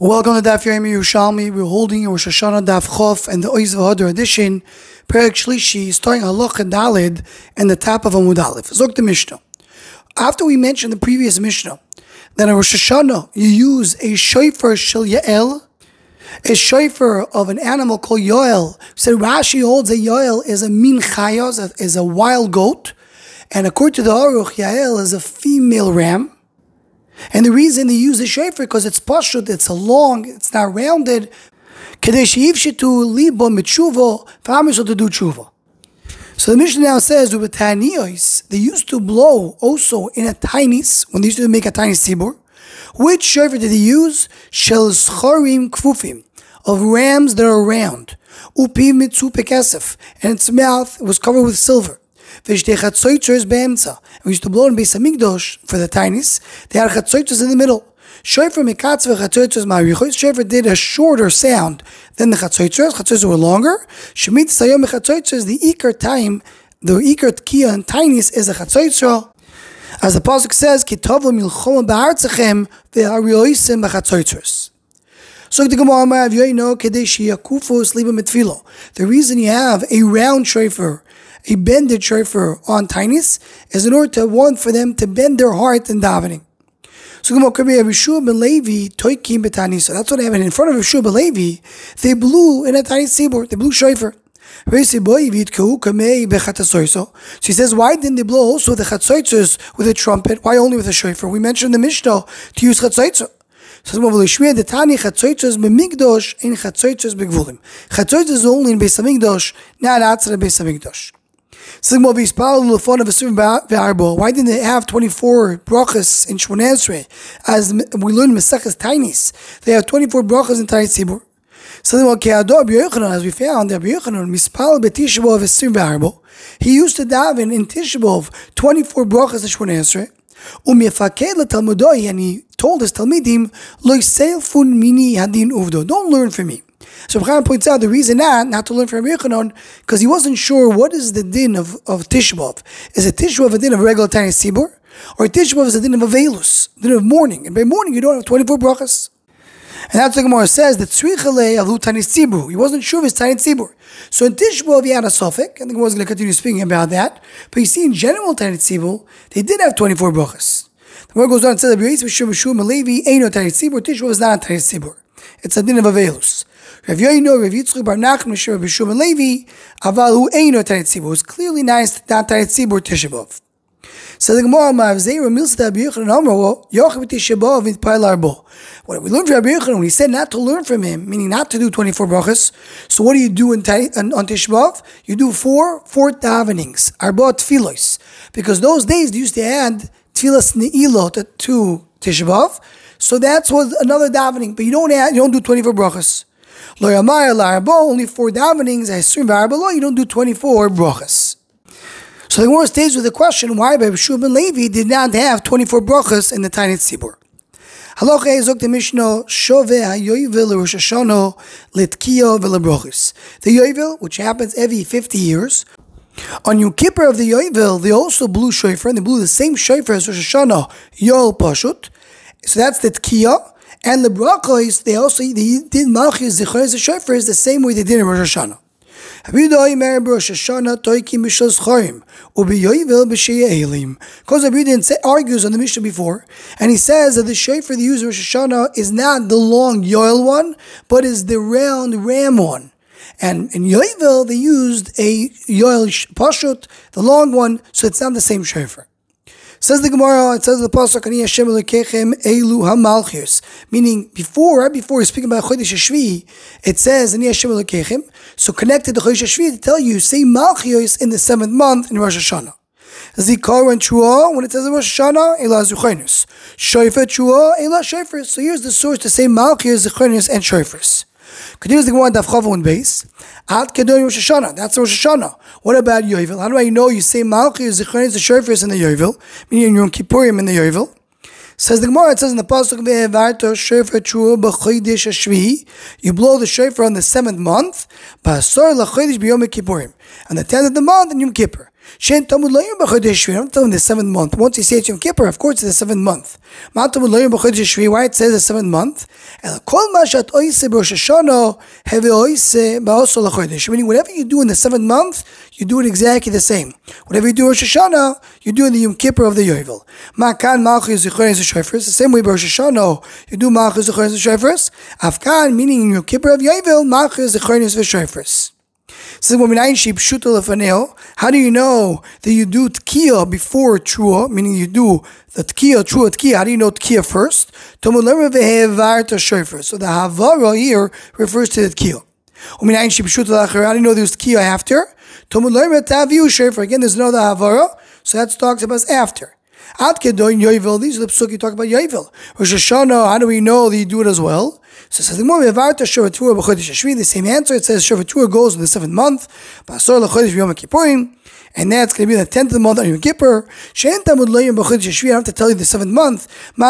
Welcome to Daf Yomi Yerushalmi. We're holding Rosh Hashanah Daf Chof and the Oiz V'Hadar edition, Perek Shlishi, starting Halacha Dalid and the top of Amud Aleph. Zok the Mishnah. After we mentioned the previous Mishnah, that in Rosh Hashanah you use a shofar shel Yael, a shofar of an animal called Yoel. So Rashi holds that Yoel is a min chayos, is a wild goat, and according to the Aruch, Yael is a female ram. And the reason they use the shofar because it's pashut, it's a long, it's not rounded. Kadesh yivshitu libo mitshuvo, fa'amish to do tshuva. So the Mishnah now says they used to blow also in a tainis when they used to make a tiny sibur. Which shofar did they use? Shel scharim kfufim, of rams that are round. Upi mitzu pekesef, and its mouth was covered with silver. And we used to blow in Beis Hamikdash for the tinies. They had chatzoitzos in the middle. Shofar mikatz v'chatzoitzos ma'arichos. Shofar did a shorter sound than the chatzoitzos. Chatzoitzos were longer. Shemit sayom chatzoitzos. The ikar time, the ikar tkiya and tinies is a chatzoitzos. As the pasuk says, "Kitov milchoma ba'artzachem ve'arioisim b'chatzoitzos." So the Gemara Ma'av Yoino Kadesh Yakufos Liba Mitfilo. The reason you have a round shofar, a bended shofar on tinies, is in order to want for them to bend their heart in davening. So Yeshua ben Levi toikim b'tanis. So that's what happened in front of Yeshua ben Levi. They blew in a tiny sibur. They blew shofar. So he says, why didn't they blow also the chatzoitzos with a trumpet? Why only with a shofar? We mentioned in the Mishnah to use chatzoitzos. So the Tani chatzoitzos b'mikdosh in chatzoitzos b'gvulim. Chatzoitzos is only in Beis Hamikdash, not outside of Beis Hamikdash. Why didn't they have 24 brachas in Shmoneh Esrei? As we learned in Maseches Tainis, they have 24 brachas in Tainis Tzibur. So as we found, he used to daven in Tisha B'Av 24 brachas in Shmoneh Esrei. And he told his Talmidim, don't learn from me. So Chaim points out the reason not to learn from Rabbi Yochanan, because he wasn't sure what is the din of Tisha B'Av. Is a Tisha B'Av a din of regular tiny sibur, or a Tisha B'Av is a din of avelus, din of mourning? And by mourning you don't have 24 brachas. And that's what the Gemara says that tzrichalei avlu tiny sibur. He wasn't sure of his tiny sibur. So in Tisha B'Av he had a suffix, and the Gemara is going to continue speaking about that. But you see, in general tiny sibur they did have 24 brachas. The Gemara goes on and says that Yeshua ben Levi ain't no tiny sibur. Tisha B'Av is not a tiny sibur. It's a din of avelus. Rav Yoino, Rav Yitzchak Bar Nachman, Rav Yeshua ben Levi, aval hu eino tarit tzibur. It's clearly not tarit tzibur Tisha B'Av. So the Gemara Ma'avzeira Milsa Rabbi Yochanan Amro Yochav Tisha B'Av Mitpayil Arbo. What we learned from Rabbi Yochanan when he said not to learn from him, meaning not to do 24 brachas. So what do you do on Tisha B'Av? You do four davenings, Arbo Tfilos, because those days they used to add Tfilas Ne'ilot to Tisha B'Av. So that's what another davening, but you don't do 24 brachas. Lo Yamar L'arbo, only 4 davenings. I assume you don't do 24 brachas. So the Gemara stays with the question: why Rabbi Yeshua ben Levi did not have 24 brachas in the tiny tzibur? Halacha ezok the Mishnah shove hayovel Rosh Hashanah litkiya v'lebrachos. The yovel, which happens every 50 years, on Yom Kippur of the yovel, they also blew shofar, and they blew the same shofar as Rosh Hashanah Yoel Pashut. So that's the tkiya. And the brachos, they did malchus zichros shofars the same way they did in Rosh Hashanah. Because Rabbi Yehuda argues on the Mishnah before, and he says that the shofar they use in Rosh Hashanah is not the long Yoel one, but is the round ram one. And in Yovel they used a Yoel Pashut, the long one, so it's not the same shofar. Says the Gemara, it says the pasuk, Ani Hashem Elokechem Elu HaMalchus, meaning right before he's speaking about Chodesh Hashvi, it says Ani Hashem Elokechem. So connected to Chodesh Hashvi to tell you, say Malchus in the 7th month in Rosh Hashanah. Zikar and Trua, when it says in Rosh Hashanah, Ela Zuchinus. Shofar Trua, Ela Shofars. So here's the source to say Malchus, Zuchinus, and Shofars. Continues the Gemara Daf Chavon base. Ad Kedon Rosh Hashanah. That's Rosh Hashanah. What about Yovel? How do I know you say Malchus, Zichronis, the Shofars in the Yovel, meaning Yom Kippurim in the Yovel? Says the Gemara, it says in the pasuk Ve'evarto Shofar Trua b'Chodesh Hashvi. You blow the shofar on the 7th month, Ba'asor l'Chodesh b'Yom Kippurim, on the 10th of the month in Yom Kippur. Shen Tamud Layim B'Chodesh Shvi. I'm telling the 7th month. Once you say it's Yom Kippur, of course it's the 7th month. Ma Tamud Layim B'Chodesh Shvi. Why it says the 7th month? El Kol Mashat Oise B'Rosh Hashanah Heve Oise Ba'Oso L'Chodesh. Meaning whatever you do in the 7th month, you do it exactly the same. Whatever you do in Rosh Hashanah, you do in the Yom Kippur of the Yovel. Ma Kan Malchus Zichron Shofars. The same way Rosh Hashanah, you do Malchus Zichron Shofars. Afkan, meaning in Yom Kippur of Yovel, Malchus Zichron Shofars. How do you know that you do Tkiya before Trua, meaning you do the Tkiya, Trua Tkiya? How do you know Tkiya first? So the Havara here refers to the Tkiya. How do you know there's Tkiya after? Again, there's no Havara, so that talks about after. These are the psukim you talk about Yovel. Rosh Hashanah, how do we know that you do it as well? So it says the same answer. It says Shavatura goes in the 7th month, and that's going to be the 10th of the month on Yom Kippur. I don't have to tell you the 7th month.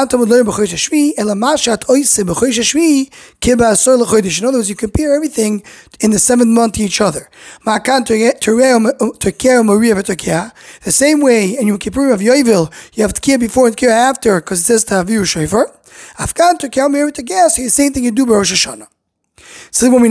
In other words, you compare everything in the 7th month to each other. The same way in Yom Kippur of Yovel, you have Tkiya before and Tkiya after, because it says to have you shofar. Afkan to Tkiya Me'ir Tkiya, so the same thing you do by Rosh Hashanah. So how do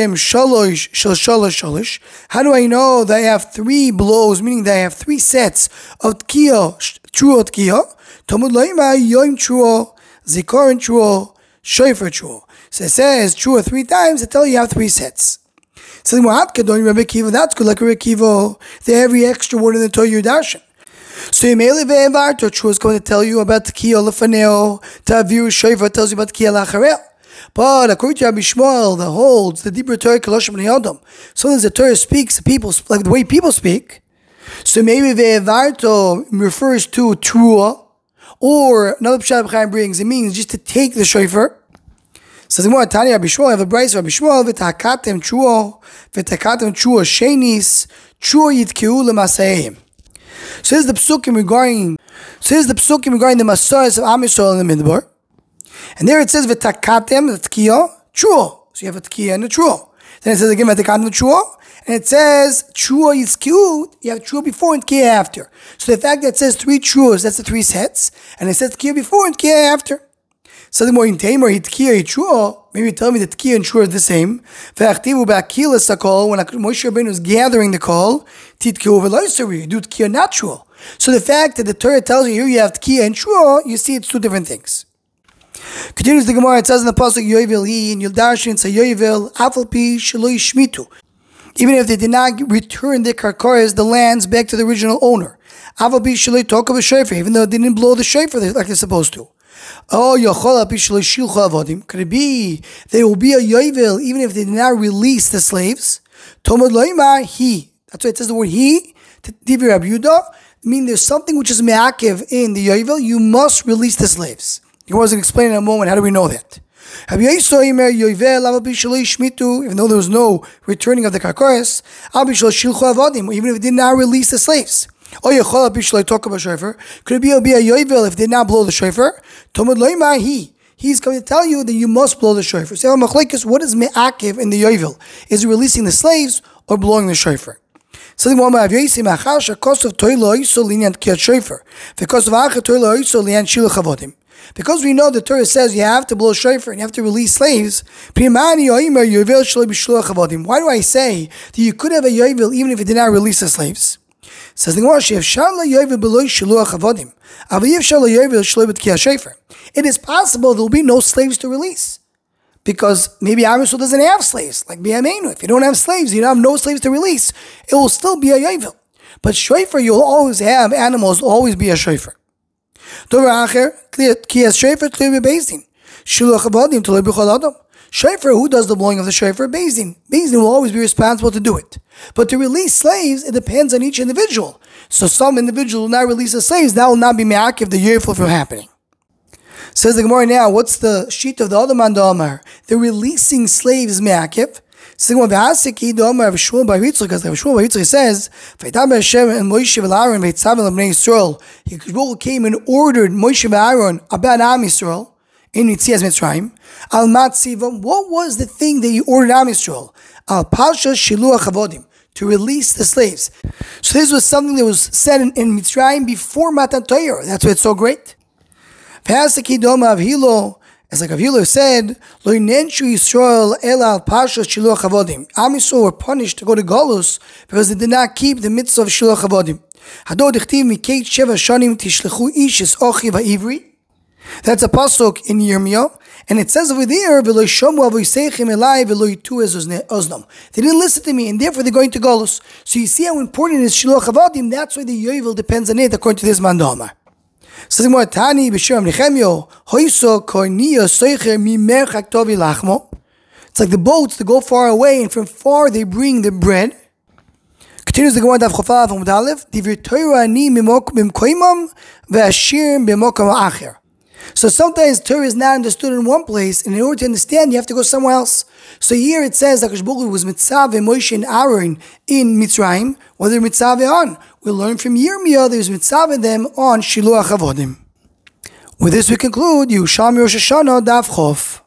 I know that I have 3 blows, meaning that I have 3 sets of Tkiya, Trua Tkiya? Talmud Loima, Yom Trua, Zikaron Trua, Shofar Trua. So it says Trua 3 times, I tell you have 3 sets. So that's good like Rebbe Kiva. They have every extra word in the Torah Darshan. So Yemele Ve'evar Trua is going to tell you about Tkiya Lefaneo, Ta'aviru Shofar tells you about Tkiya Lacharel. But according to Rabbi Shmuel, that holds the deeper Torah Koloshim Yodom. So as the Torah speaks, the people like the way people speak. So maybe Ve'evarto refers to Trua, or another Pshat Chaim brings, it means just to take the shofar. Says more Tanya Rabbi Shmuel, I have a brayso Rabbi Shmuel, V'takatem Trua, V'takatem Trua Shenis, Trua Yitkeu L'Maseim. So here's the psukim regarding the Masaras of Am Yisrael in the Midbar. And there it says v'takatem, the tkiya, trua. So you have a tkiya and a trua. Then it says again v'takatem trua, and it says trua is cute. You have trua before and tkiya after. So the fact that it says 3 truas, that's the 3 sets, and it says tkiya before and tkiya after. So the more in tamer tkiya trua, maybe tell me that tkiya and trua are the same. V'achtivu ba'akilas hakol, when Moshe Rabbeinu was gathering the call, titkiu v'loisari, do tkiya not trua. So the fact that the Torah tells you here you have tkiya and trua, you see it's 2 different things. Continues the Gemara, it says in the pasuk Yovel he in Yildarshin say Yovel Afal Pi Shaloi Shmitu. Even if they did not return their karkaras, the lands back to the original owner. Afal Pi Shaloi Tokav Shofar, even though they didn't blow the shofar like they're supposed to. Oh, Yochol Pi Shaloi Shilcha Avodim. Could it be they will be a Yovel even if they did not release the slaves? Tomad Loima he. That's why it says the word he. Divi Rabbi Yehuda. I mean, there's something which is me'akev in the Yovel. You must release the slaves. He wasn't explaining in a moment. How do we know that? Even though there was no returning of the karkaras, even if it did not release the slaves. Could it be a yovel if it did not blow the shofar? He's going to tell you that you must blow the shofar. So what is me'akev in the yovel? Is it releasing the slaves or blowing the shofar? So the one of Yosim Achasha cost of Toilo Iso Linyan Kiyat Shofar. Because of Acha Toilo Iso Linyan Shilach Avodim. Because we know the Torah says you have to blow shofar and you have to release slaves. Why do I say that you could have a yovel even if it did not release the slaves? Says the Gemara, it is possible there will be no slaves to release. Because maybe Am Yisrael doesn't have slaves, like B'Yameinu. If you don't have slaves, you don't have no slaves to release, it will still be a yovel. But shofar, you'll always have animals, will always be a shofar. Shofar, who does the blowing of the shofar? Beis Din. Beis Din will always be responsible to do it. But to release slaves, it depends on each individual. So some individual will not release the slaves, that will not be me'akev the yovel from happening. Says the Gemara now, what's the sheet of the other man Omar? The releasing slaves me'akev. So the Gemara the Omar of Shmuel bar Yitzchak, because Shmuel bar Yitzchak says, "Vaydaber Hashem and Moshe v'Aaron v'Yitzav l'Bnei Yisrael." Yisrael came and ordered Moshe v'Aaron about Am Yisrael in Yitzias Mitzrayim. Al Matzivam. What was the thing that he ordered Am Yisrael? Al Pasha Shiluach Avodim, to release the slaves. So this was something that was said in Mitzrayim before Matan Torah. That's why it's so great. As like Avhilo said, Lo yinenshu Yisrael el al pashas shiluach avodim. Am Yisrael were punished to go to Golus because they did not keep the mitzvah of shiluach avodim. Hadod dichtiv mikei sheva shanim tishlechu ish es ochi va'ivri. That's a pasuk in Yirmiyah, and it says over there, "V'lo shomu avoseichem elai v'lo yitu ez oznam." They didn't listen to me, and therefore they're going to Golus. So you see how important is shiluach avodim. That's why the yovel depends on it, according to this mandama. Says more Tani b'Shem Nechemyo hoiso korniya soicher mimerchak tovi lachmo. It's like the boats that go far away, and from far they bring the bread. Continues the Gemara Daf Chofav Amud Aleph. Divir Torah ani mimkoimam ve'ashir b'mokom acher. So sometimes Torah is not understood in one place, and in order to understand, you have to go somewhere else. So here it says that HaKadosh Baruch Hu was Mitzvah Moshe and Aaron in Mitzrayim, whether Mitzvah on. We learn from Yirmiyah there's Mitzvah them on Shiluach Avodim. With this we conclude Yerushalmi Rosh Hashanah Daf Chof.